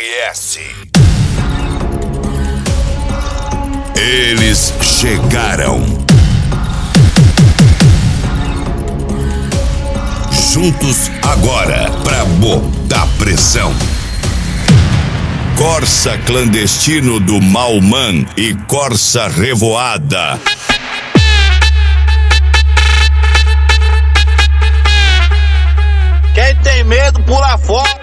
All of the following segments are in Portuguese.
RS. Eles chegaram. Juntos agora pra botar pressão. Corsa clandestino do Malman e Corsa revoada. Quem tem medo, pula fora.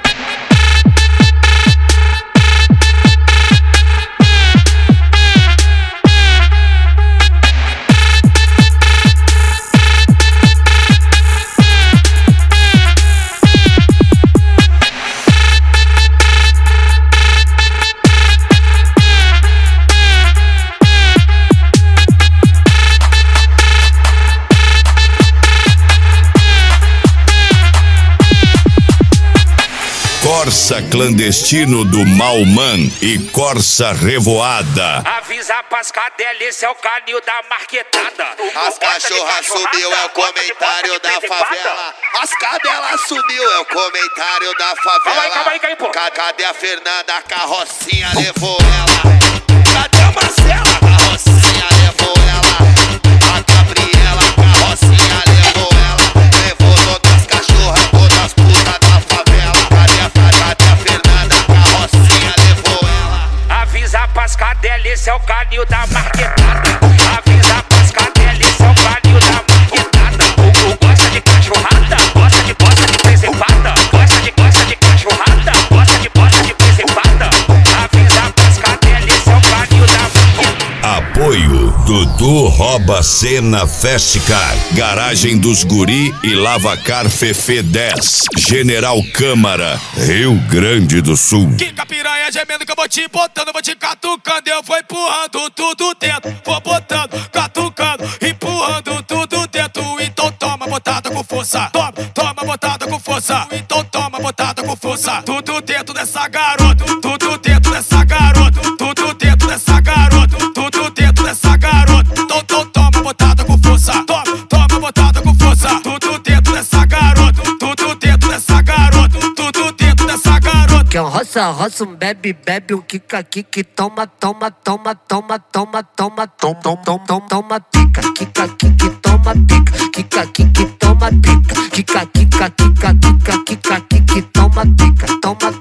Corsa clandestino do Malman e Corsa revoada. Avisa pras cadelas, esse é o canil da marquetada. As cachorras sumiu, é o comentário da favela. As cadelas sumiu, é o comentário da favela. Calma aí, pô. Cadê a Fernanda? A carrocinha levou ela. Cadê a Marcela? A carrocinha levou ela. A Gabriela, a carrocinha levou ela. Levou todas as cachorras, todas as putas da favela. Cadê a Fernanda? A carrocinha levou ela. Avisa pras cadelas, esse é o canil da marquetada. Avisa pras cadelas, esse é o canil da marquetada. O gosta de cachorrada, gosta de presepada. Gosta de cachorrada, gosta de presepada. Avisa pras cadelas, esse é o canil da marquetada. Apoio Dudu Rouba Cena Festcar, Garagem dos Guri e Lavacar Fefe 10, General Câmara, Rio Grande do Sul. Kika piranha gemendo que eu vou te botando, vou te catucando, eu vou empurrando tudo dentro, vou botando, catucando, empurrando tudo dentro. Então toma botada com força, toma botada com força. Então toma botada com força, tudo dentro dessa garota, tudo dentro dessa garota, tudo dentro dessa garota, tudo dentro dessa garota. Então toma botada com força, toma botada com força, tudo dentro dessa garota, tudo dentro dessa garota, tudo dentro dessa garota. Que é um roça, bebe, um kika, toma, pica, kika, toma pica, kika, toma pica, kika, toma pica, toma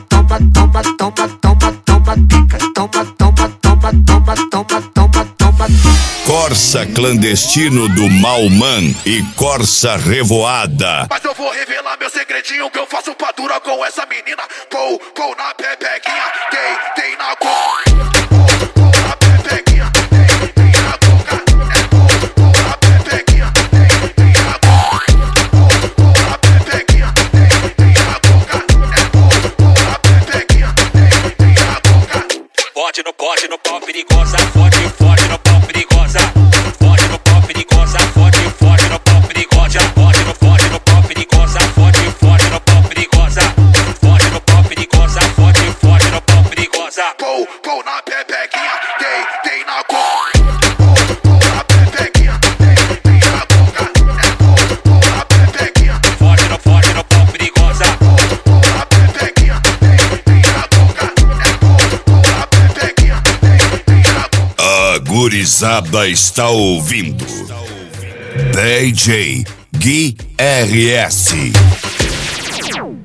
pica, Corsa clandestino do Malman e Corsa revoada. Mas eu vou revelar meu segredinho que eu faço pra dura com essa menina. Pou na pepequinha, tem na coca. Pou na pepequinha, tem na coca. Pou na pepequinha, tem na coca. Pou na pepequinha, tem na coca. Pou na pepequinha, tem na coca. Forte no pau perigosa, forte no pau perigosa. Forte no pau perigosa, forte no pau perigosa. Forte no pau perigosa, forte no pau perigosa. Forte no pau perigosa, forte no pau perigosa. Pou na pepequinha, tem na coca. Pou na pepequinha, tem na coca. Pou na pepequinha, Forte no pau perigosa. pou na pepequinha, tem na coca. Pou na pepequinha, tem na coca. A gurizada está ouvindo. DJ Gui RS.